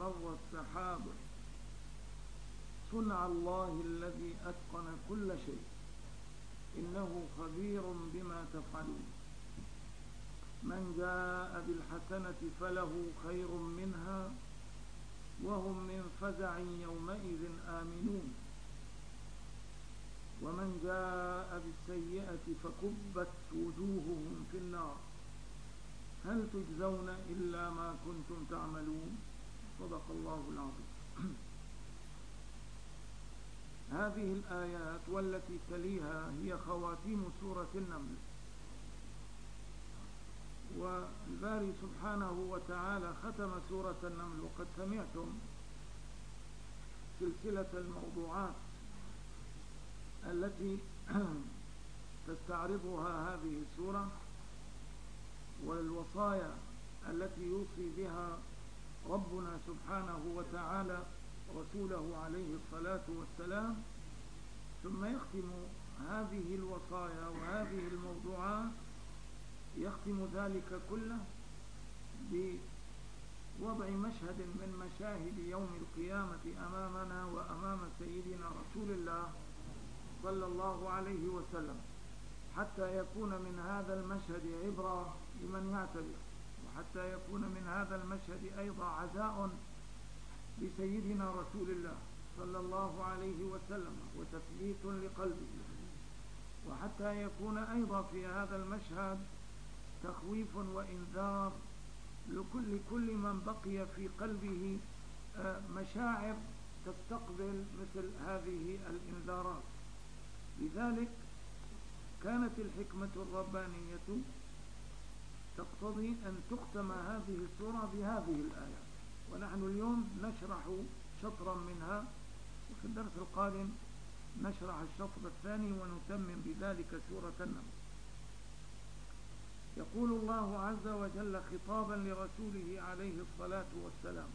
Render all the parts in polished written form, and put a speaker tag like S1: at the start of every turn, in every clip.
S1: مر السحاب صنع الله الذي أتقن كل شيء إنه خبير بما تفعلون من جاء بالحسنة فله خير منها وهم من فزع يومئذ آمنون ومن جاء بالسيئة فكبت وجوههم في النار هل تجزون إلا ما كنتم تعملون صدق الله العظيم. هذه الآيات والتي تليها هي خواتيم سورة النمل. والباري سبحانه وتعالى ختم سورة النمل، وقد سمعتم سلسلة الموضوعات التي تستعرضها هذه السورة والوصايا التي يوصي بها ربنا سبحانه وتعالى رسوله عليه الصلاة والسلام، ثم يختم هذه الوصايا وهذه الموضوعات، يختم ذلك كله بوضع مشهد من مشاهد يوم القيامة أمامنا وأمام سيدنا رسول الله صلى الله عليه وسلم، حتى يكون من هذا المشهد عبرة لمن يعتبر، وحتى يكون من هذا المشهد أيضا عزاء لسيدنا رسول الله صلى الله عليه وسلم وتثبيت لقلبه، وحتى يكون أيضا في هذا المشهد تخويف وإنذار لكل من بقي في قلبه مشاعر تستقبل مثل هذه الإنذارات. لذلك كانت الحكمة الربانية تقتضي أن تختم هذه السورة بهذه الآيات، ونحن اليوم نشرح شطرا منها، وفي الدرس القادم نشرح الشطر الثاني ونتمم بذلك سورة النمل. يقول الله عز وجل خطابا لرسوله عليه الصلاة والسلام: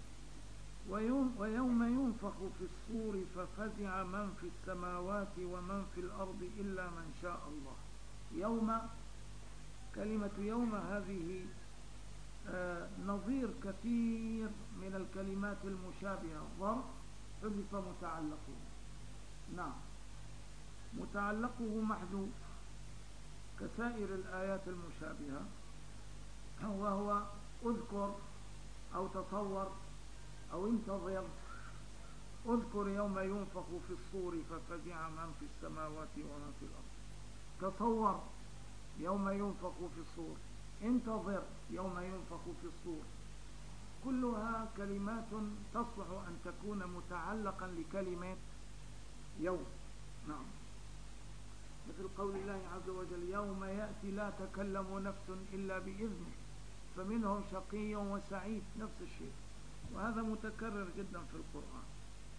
S1: ويوم ينفخ في الصور ففزع من في السماوات ومن في الأرض إلا من شاء الله. يوم، كلمة يوم هذه نظير كثير من الكلمات المشابهة، ظرف حذف متعلقه، نعم متعلقه محذوف كسائر الآيات المشابهة، وهو اذكر أو تصور أو انتظر. اذكر يوم ينفخ في الصور ففزع من في السماوات ومن في الأرض. تصور يوم ينفخ في الصور. انتظر يوم ينفخ في الصور. كلها كلمات تصلح أن تكون متعلقا لكلمة يوم، نعم، مثل قول الله عز وجل: يوم يأتي لا تكلم نفس إلا بإذنه فمنهم شقي وسعيد، نفس الشيء، وهذا متكرر جدا في القرآن.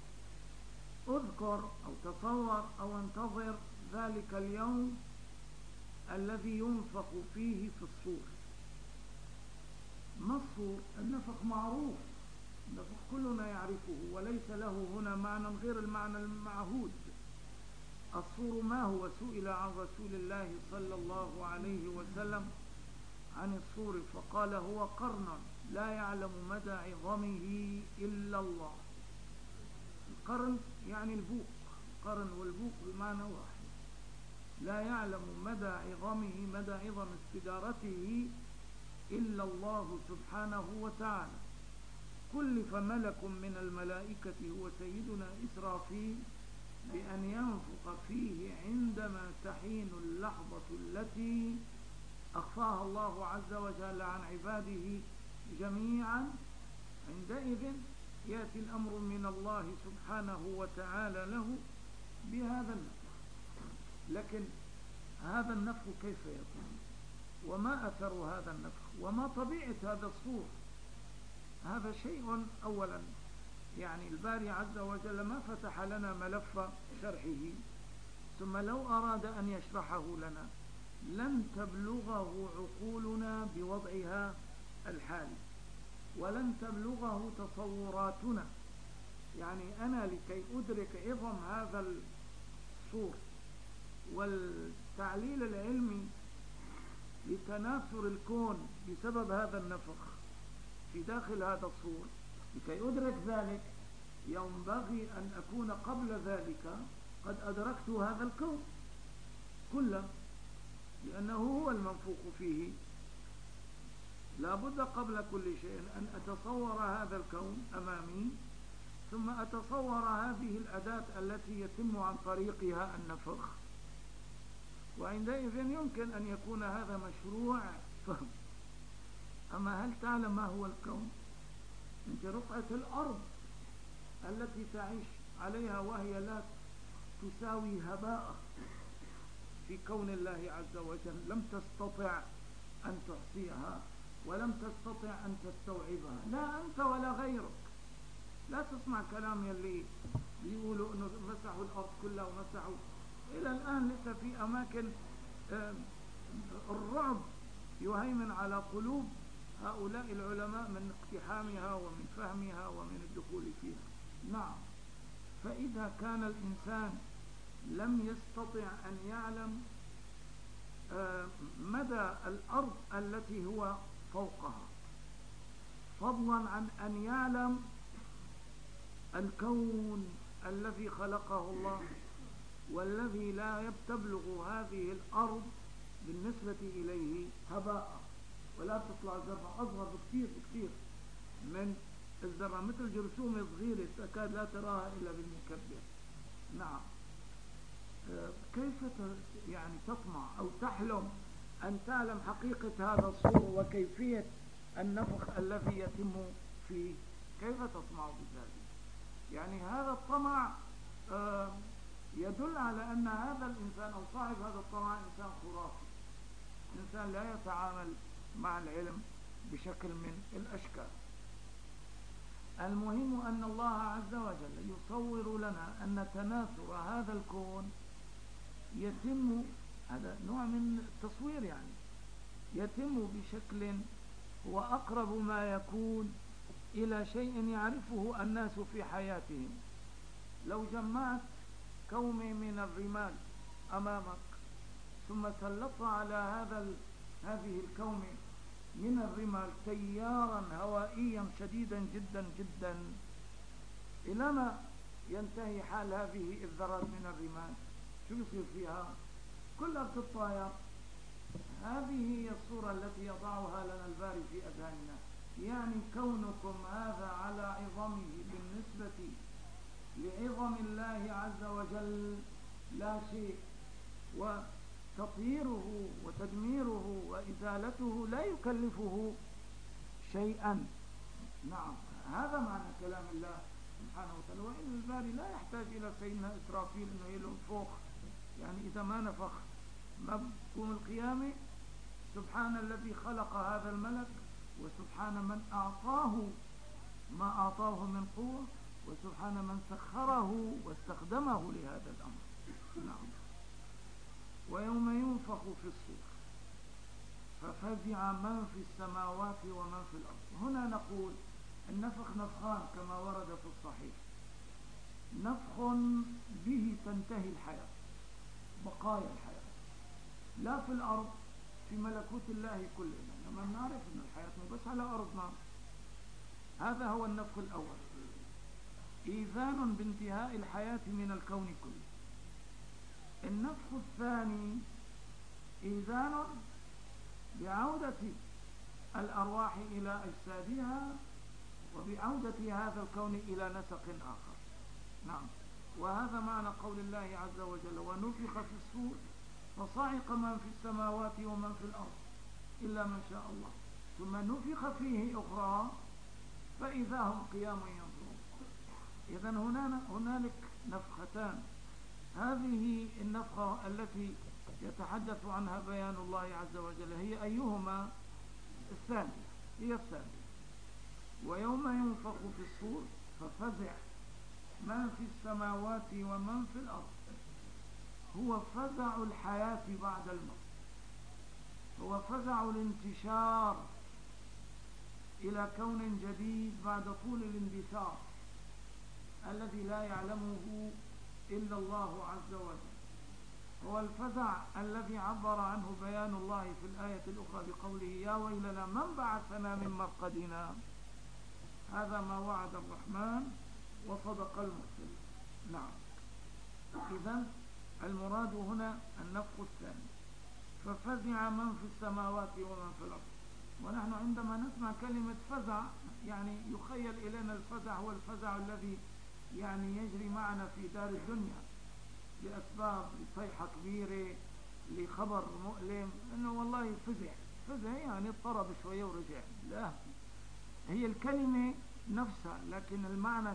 S1: اذكر أو تصور أو انتظر ذلك اليوم الذي ينفخ فيه في الصور. ما الصور؟ النفخ معروف، النفخ كلنا يعرفه، وليس له هنا معنى غير المعنى المعهود. الصور ما هو؟ سئل عن رسول الله صلى الله عليه وسلم عن الصور فقال: هو قرن لا يعلم مدى عظمه إلا الله. القرن يعني البوق، القرن والبوق بمعنى واحد. لا يعلم مدى عظمه، مدى عظم استدارته إلا الله سبحانه وتعالى. كلف ملك من الملائكة هو سيدنا إسرافيل بأن ينفخ فيه عندما تحين اللحظة التي أخفاها الله عز وجل عن عباده جميعا. عندئذ يأتي الأمر من الله سبحانه وتعالى له بهذا النفخ. لكن هذا النفخ كيف يكون؟ وما أثر هذا النفخ؟ وما طبيعة هذا الصور؟ هذا شيء أولا يعني الباري عز وجل ما فتح لنا ملف شرحه، ثم لو أراد أن يشرحه لنا لن تبلغه عقولنا بوضعها الحالي، ولن تبلغه تصوراتنا. يعني أنا لكي أدرك عظم هذا الصور والتعليل العلمي لتناثر الكون بسبب هذا النفخ في داخل هذا الصور، لكي أدرك ذلك ينبغي أن أكون قبل ذلك قد أدركت هذا الكون كله، لأنه هو المنفوخ فيه. لا بد قبل كل شيء أن أتصور هذا الكون أمامي، ثم أتصور هذه الأداة التي يتم عن طريقها النفخ، وعندئذ يمكن أن يكون هذا مشروع فهم. أما هل تعلم ما هو الكون؟ أنت رقعة الأرض التي تعيش عليها وهي لا تساوي هباء في كون الله عز وجل، لم تستطع أن تحصيها ولم تستطع أن تستوعبها، لا أنت ولا غيرك. لا تسمع كلام يلي بيقولوا أنه مسحوا الأرض كلها ومسحوا. إلى الآن لسه في أماكن الرعب يهيمن على قلوب هؤلاء العلماء من اقتحامها ومن فهمها ومن الدخول فيها. نعم، فإذا كان الإنسان لم يستطع أن يعلم مدى الأرض التي هو فوقها، فضلا عن أن يعلم الكون الذي خلقه الله والذي لا تبلغ هذه الأرض بالنسبة إليه هباء، ولا تطلع ذرة أصغر بكثير من الذرة، مثل جرثومة صغيرة تكاد لا تراها إلا بالمكبر. نعم، كيف يعني تطمع أو تحلم أن تعلم حقيقة هذا الصور وكيفية النفخ الذي يتم فيه؟ كيف تطمع بذلك؟ يعني هذا الطمع يدل على أن هذا الإنسان أو صاحب هذا الطمع إنسان خرافي، إنسان لا يتعامل مع العلم بشكل من الأشكال. المهم أن الله عز وجل يصور لنا أن تناثر هذا الكون يتم، هذا نوع من التصوير يعني، يتم بشكل هو أقرب ما يكون إلى شيء يعرفه الناس في حياتهم. لو جمعت كومي من الرمال أمامك ثم سلطت على هذه الكومة من الرمال تيارا هوائيا شديدا جدا جدا، إلى ما ينتهي حال هذه الذرات من الرمال؟ شو بيصير فيها؟ كلها بتطاير. هذه هي الصورة التي يضعها لنا الباري في أذهاننا، يعني كونكم هذا على عظمه بالنسبة لعظم الله عز وجل لا شيء، وتطهيره وتدميره وإزالته لا يكلفه شيئا. نعم، هذا معنى كلام الله سبحانه وتعالى. وإن الباري لا يحتاج إلى سيدنا إسرافيل إنه ينفخ، يعني إذا ما نفخ ما بتقوم القيامة. سبحان الذي خلق هذا الملك، وسبحان من أعطاه ما أعطاه من قوة، وسبحان من سخره واستخدمه لهذا الأمر. نعم. ويوم ينفخ في الصور ففزع من في السماوات ومن في الأرض. هنا نقول النفخ نفخان كما ورد في الصحيح. نفخ به تنتهي الحياة، بقايا الحياة، لا في الأرض في ملكوت الله كله، لما نعرف أن الحياة بس على أرضنا. هذا هو النفخ الأول، إيذان بانتهاء الحياة من الكون كله. النفخ الثاني إيذان بعودة الأرواح إلى أجسادها وبعودة هذا الكون إلى نسق آخر. نعم، وهذا معنى قول الله عز وجل ونفخ في الصور فصعق من في السماوات ومن في الأرض إلا من شاء الله ثم نفخ فيه أخرى فإذا هم قيام ينظرون. إذن هنالك نفختان. هذه النفخة التي يتحدث عنها بيان الله عز وجل هي أيهما؟ الثانية، هي الثانية. ويوم ينفخ في الصور ففزع من في السماوات ومن في الأرض، هو فزع الحياة بعد الموت، هو فزع الانتشار إلى كون جديد بعد طول الاندثار الذي لا يعلمه إلا الله عز وجل. هو الفزع الذي عبر عنه بيان الله في الآية الأخرى بقوله يا ويلنا من بعثنا من مرقدنا هذا ما وعد الرحمن وصدق المرسلين. نعم. إذن المراد هنا النفخ الثاني. ففزع من في السماوات ومن في الأرض. ونحن عندما نسمع كلمة فزع يعني يخيل إلينا الفزع هو الفزع الذي يعني يجري معنا في دار الدنيا لأسباب، لصيحة كبيرة، لخبر مؤلم، إنه والله فزع يعني اضطرب شوية ورجع. لا، هي الكلمة نفسها لكن المعنى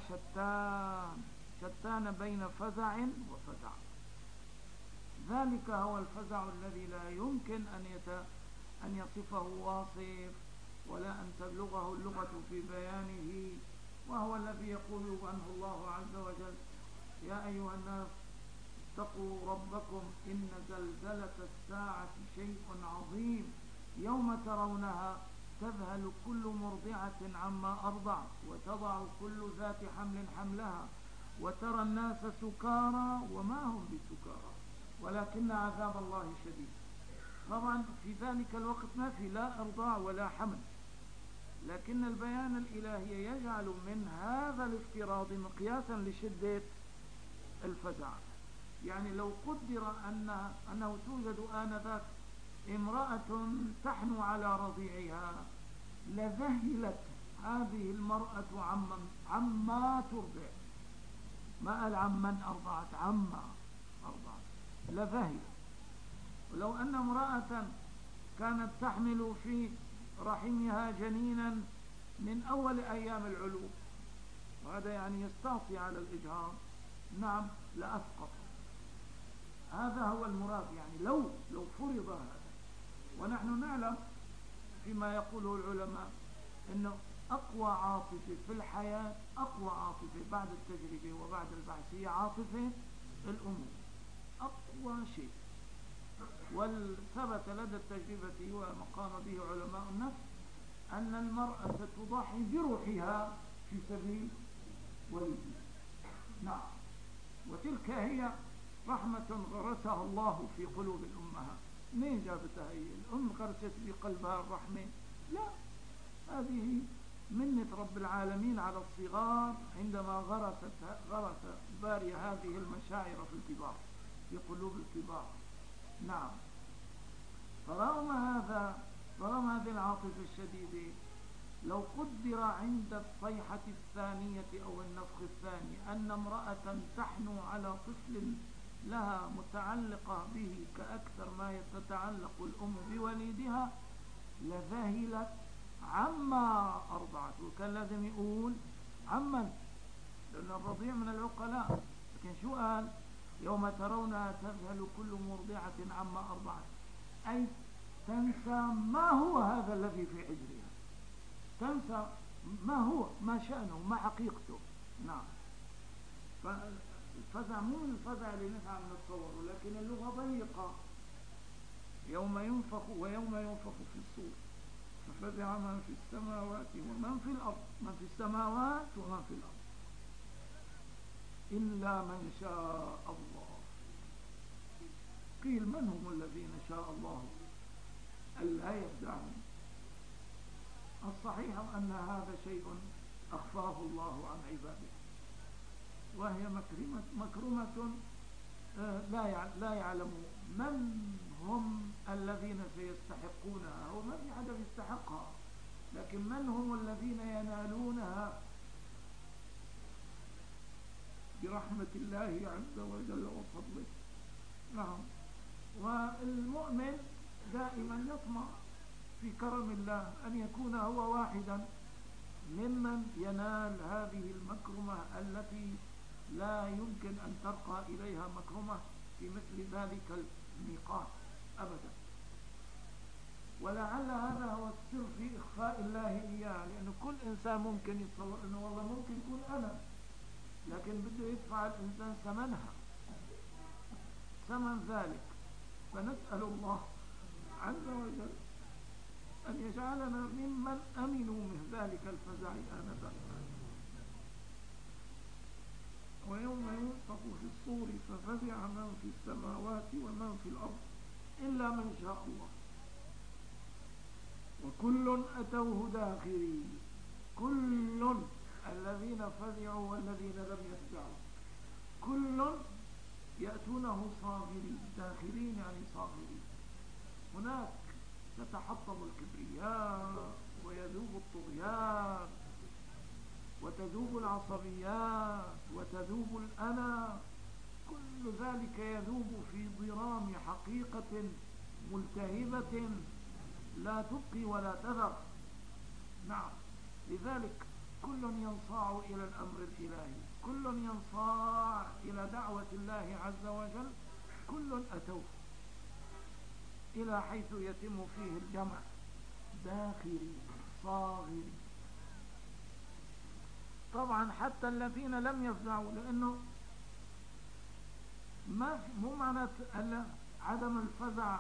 S1: شتان بين فزع وفزع. ذلك هو الفزع الذي لا يمكن أن يصفه واصف ولا أن تبلغه اللغة في بيانه، وهو الذي يقول عنه الله عز وجل: يا أيها الناس اتقوا ربكم إن زلزلة الساعة شيء عظيم يوم ترونها تذهل كل مرضعة عما أرضعت وتضع كل ذات حمل حملها وترى الناس سكارى وما هم بسكارى ولكن عذاب الله شديد. طبعا في ذلك الوقت ما في لا إرضاع ولا حمل، لكن البيان الإلهي يجعل من هذا الافتراض مقياسا لشدة الفزع. يعني لو قدر أنه توجد آنذاك امرأة تحنو على رضيعها لذهلت هذه المرأة عما ترضع، ما قال عمن أرضعت، عما أرضعت لذهلت. ولو أن امرأة كانت تحمل في رحمها جنينا من أول أيام العلوم، وهذا يعني يستعصي على الإجهاض، نعم لأسقط. هذا هو المراد، يعني لو فرض هذا. ونحن نعلم فيما يقوله العلماء أنه أقوى عاطفة في الحياة، أقوى عاطفة بعد التجربة وبعد البحث هي عاطفة الأمومة، أقوى شيء. وثبت لدى التجربة وما قام به علماء النفس أن المرأة تضحي بروحها في سبيل ولدها. نعم. وتلك هي رحمة غرسها الله في قلوب الأمهات. منين جابتها هي؟ الأم غرست بقلبها الرحمة؟ لا، هذه منة رب العالمين على الصغار عندما غرس باري هذه المشاعر في الكبار، في قلوب الكبار. نعم. فرغم هذه العاطفة الشديدة، لو قدر عند الصيحة الثانية أو النفخ الثاني أن امرأة تحنو على طفل لها متعلقة به كأكثر ما تتعلق الأم بوليدها لذهلت عما أرضعت. وكان لازم يقول عمن، لأن الرضيع من العقلاء. لكن شو قال؟ يوم ترونها تذهل كل مرضعة عما أرضعت، أي تنسى ما هو هذا الذي في حجرها، تنسى ما هو، ما شأنه، ما حقيقته. نعم. فالفزع مو الفزع اللي نفع نتصوره، لكن اللغة ضيقة. يوم ينفخ ويوم ينفخ في الصور ففزع من في السماوات ومن في الأرض، من في السماوات ومن في الأرض إلا من شاء الله. قيل من هم الذين شاء الله ألا يفزعون؟ الصحيح أن هذا شيء أخفاه الله عن عباده، وهي مكرمة لا يعلم من هم الذين سيستحقونها، أو ما في حدا يستحقها، لكن من هم الذين ينالونها برحمة الله عز وجل وفضله. نعم. والمؤمن دائما يطمع في كرم الله أن يكون هو واحدا ممن ينال هذه المكرمة التي لا يمكن أن ترقى إليها مكرمة في مثل ذلك الميقات أبدا. ولعل هذا هو السر في إخفاء الله إياه، لأن كل إنسان ممكن يتصور أنه والله ممكن يكون أنا، لكن بده يدفع الإنسان ثمن ذلك. فنسأل الله عز وجل أن يجعلنا ممن أمنوا من ذلك الفزع آنذاك. ويوم ينفخ في الصور ففزع من في السماوات ومن في الأرض إلا من شاء الله وكل أتوه داخرين. كل الذين فزعوا والذين لم يفزعوا كل يأتونه صاغرين، داخلين يعني صاغرين. هناك تتحطم الكبرياء ويذوب الطغيان وتذوب العصبيات وتذوب الأنا، كل ذلك يذوب في ضرام حقيقة ملتهبة لا تبقي ولا تذر. نعم، لذلك كل ينصاع إلى الأمر الإلهي، كل ينصاع إلى دعوة الله عز وجل، كل أتوه إلى حيث يتم فيه الجمع، داخلي صاغري. طبعا حتى الذين لم يفزعوا، لأنه مو معنى عدم الفزع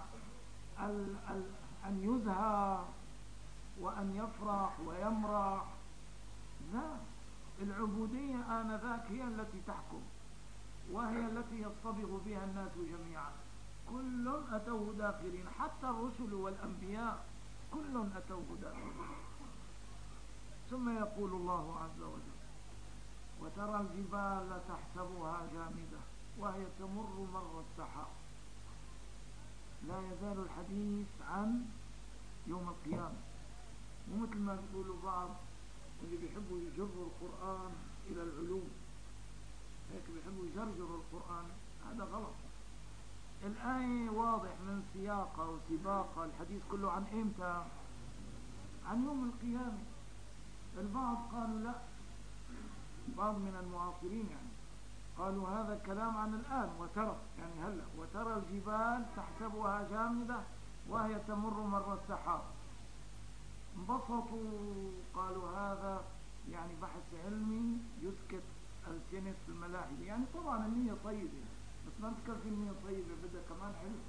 S1: أن يزهى وأن يفرح ويمرح، لا، العبودية آنذاك هي التي تحكم، وهي التي يصطبغ بها الناس جميعا. كل أتوه داخلين، حتى الرسل والأنبياء كل أتوه داخلين. ثم يقول الله عز وجل: وترى الجبال تحسبها جامدة وهي تمر مر السحاب. لا يزال الحديث عن يوم القيامة، ومثل ما يقولوا بعض اللي بيحبوا يجروا القرآن إلى العلوم، هيك بيحبوا يجرجروا القرآن، هذا غلط. الآية واضح من سياقها وسباقها، الحديث كله عن إمتى؟ عن يوم القيامة. البعض قالوا لا، بعض من المعاصرين يعني قالوا هذا الكلام عن الآن، وترى يعني هلا، وترى الجبال تحسبها جامدة وهي تمر مر السحاب. انبسطوا، قالوا هذا يعني بحث علمي يسكت ألسنة الملاحدة. يعني طبعا النية طيبة، بس ما تكفي النية طيبة، بدها كمان علم.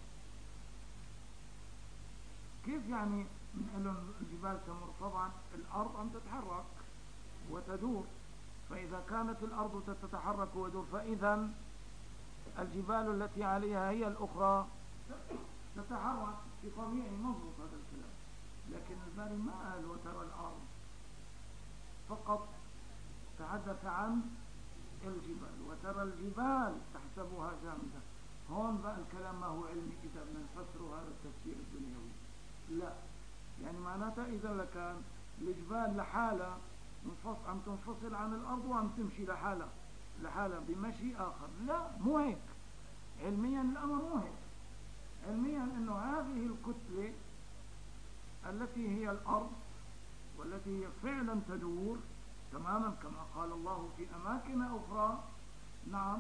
S1: كيف يعني من لهم الجبال تمر؟ طبعا الأرض عم تتحرك وتدور، فإذا كانت الأرض تتحرك وتدور، فإذا الجبال التي عليها هي الأخرى تتحرك. في طبيعي مضبوط هذا الكلام، لكن الباري ما قال وترى الأرض، فقط تحدث عن الجبال. وترى الجبال تحسبها جامدة. هون بقى الكلام ما هو علمي إذا بنفسره هذا التفسير الدنيوي، لا، يعني معناتها إذا لكان الجبال لحالها عم تنفصل عن الأرض وعم تمشي لحالها بمشي آخر، لا، مو هيك. علميا الأمر مو هيك. علميا أنه هذه الكتلة التي هي الأرض، والتي هي فعلا تدور تماما كما قال الله في أماكن أخرى، نعم،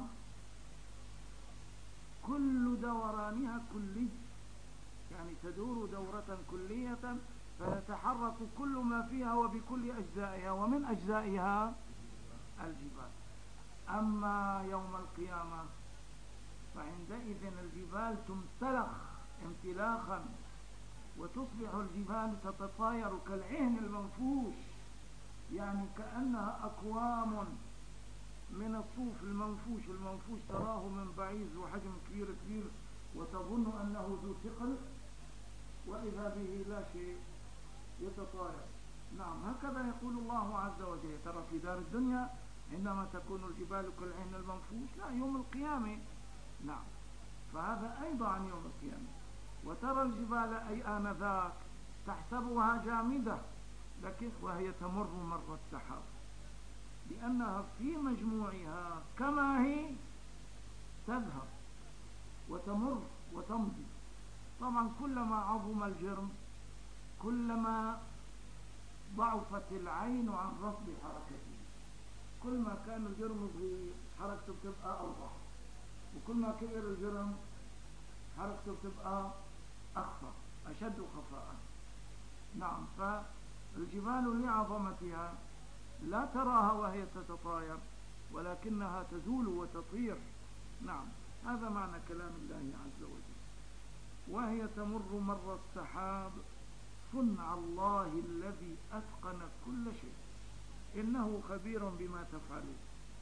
S1: كل دورانها كلي، يعني تدور دورة كلية، فيتحرك كل ما فيها وبكل أجزائها، ومن أجزائها الجبال. أما يوم القيامة فعندئذ الجبال تمتلخ امتلاخا، وتصبح الجبال تتطاير كالعهن المنفوش، يعني كأنها أكوام من الصوف المنفوش. المنفوش تراه من بعيد ذو حجم كبير كبير، وتظن أنه ذو ثقل، وإذا به لا شيء، يتطاير. نعم، هكذا يقول الله عز وجل: ترى في دار الدنيا عندما تكون الجبال كالعهن المنفوش، لا، يوم القيامة. نعم، فهذا أيضا عن يوم القيامة. وترى الجبال أي آنذاك تحسبها جامدة، لكن وهي تمر مر السحاب، لأنها في مجموعها كما هي تذهب وتمر وتمضي. طبعا كلما عظم الجرم كلما ضعفت العين عن رصد حركته. كل ما كان الجرم صغير حركته بتبقى أوضح، وكل ما كبر الجرم حركته بتبقى أخفى، أشد خفاء. نعم، فالجبال لعظمتها لا تراها وهي تتطاير، ولكنها تزول وتطير. نعم، هذا معنى كلام الله عز وجل. وهي تمر مر السحاب صنع الله الذي أتقن كل شيء إنه خبير بما تفعلون.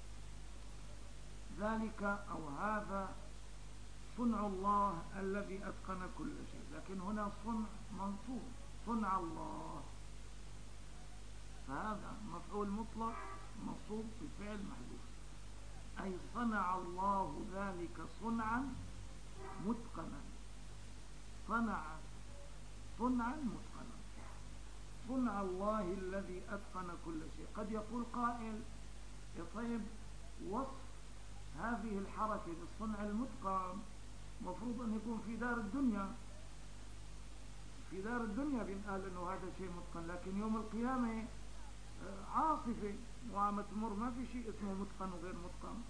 S1: ذلك أو هذا صنع الله الذي أتقن كل شيء، لكن هنا صنع منصوب، صنع الله. فهذا مفعول مطلق منصوب بفعل محذوف، أي صنع الله ذلك صنعا متقنا. صنع صنعا متقنا، صنع الله الذي أتقن كل شيء. قد يقول قائل طيب وصف هذه الحركة بالصنع المتقن مفروض أن يكون في دار الدنيا، في دار الدنيا بنقال أنه هذا شيء متقن، لكن يوم القيامة عاصفة وعم تمر، ما في شيء اسمه متقن وغير متقن.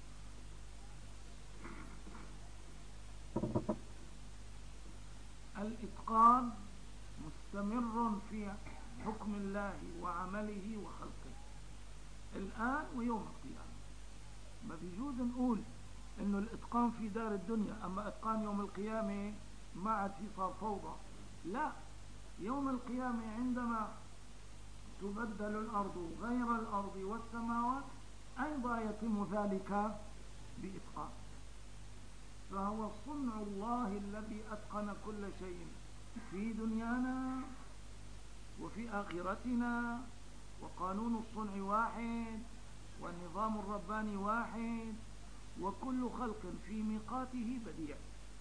S1: الإتقان مستمر في حكم الله وعمله وخلقه الآن ويوم القيامة. ما بيجوز نقول إنه الإتقان في دار الدنيا أما إتقان يوم القيامة ما عاد في صار فوضى. لا، يوم القيامة عندما تبدل الأرض غير الأرض والسماوات أيضا يتم ذلك بإتقان. فهو صنع الله الذي أتقن كل شيء في دنيانا وفي آخرتنا، وقانون الصنع واحد والنظام الرباني واحد، وكل خلق في ميقاته بديع،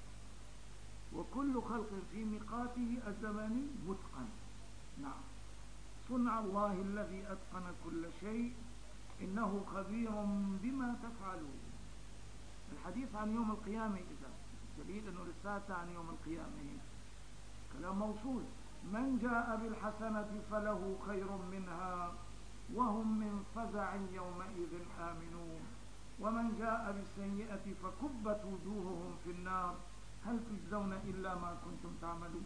S1: وكل خلق في ميقاته الزماني متقن. نعم، صنع الله الذي أتقن كل شيء إنه خبير بما تفعلون. الحديث عن يوم القيامة إذا دليل أنه لساته عن يوم القيامة كلام موصول. من جاء بالحسنة فله خير منها وهم من فزع يومئذ آمنون، ومن جاء بالسيئة فكبت وجوههم في النار هل تجزون إلا ما كنتم تعملون.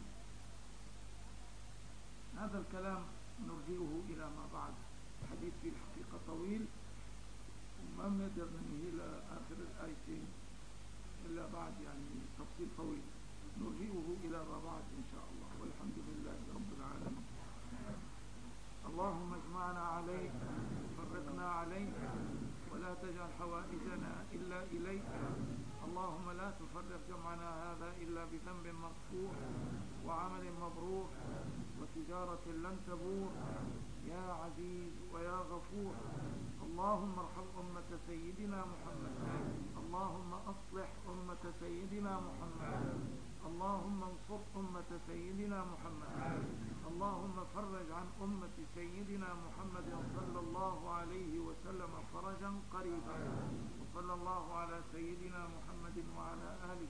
S1: هذا الكلام نرجئه إلى ما بعد، الحديث في الحقيقة طويل وما بنقدر ننهي لآخر الآيتين إلا بعد يعني تفصيل طويل، نرجئه إلى ما بعد إن شاء الله. والحمد لله رب العالمين. اللهم اجمعنا عليك وفرقنا عليك ولا تجعل حوائجنا إلا إليك. اللهم لا تفرق جمعنا هذا إلا بذنب مغفور وعمل مبرور وتجارة لن تبور يا عزيز ويا غفور. اللهم ارحم أمة سيدنا محمد، اللهم أصلح أمة سيدنا محمد، اللهم انصر أمة سيدنا محمد، اللهم فرج عن أمة سيدنا محمد صلى الله عليه وسلم فرجا قريبا. وصلى الله على سيدنا محمد وعلى آله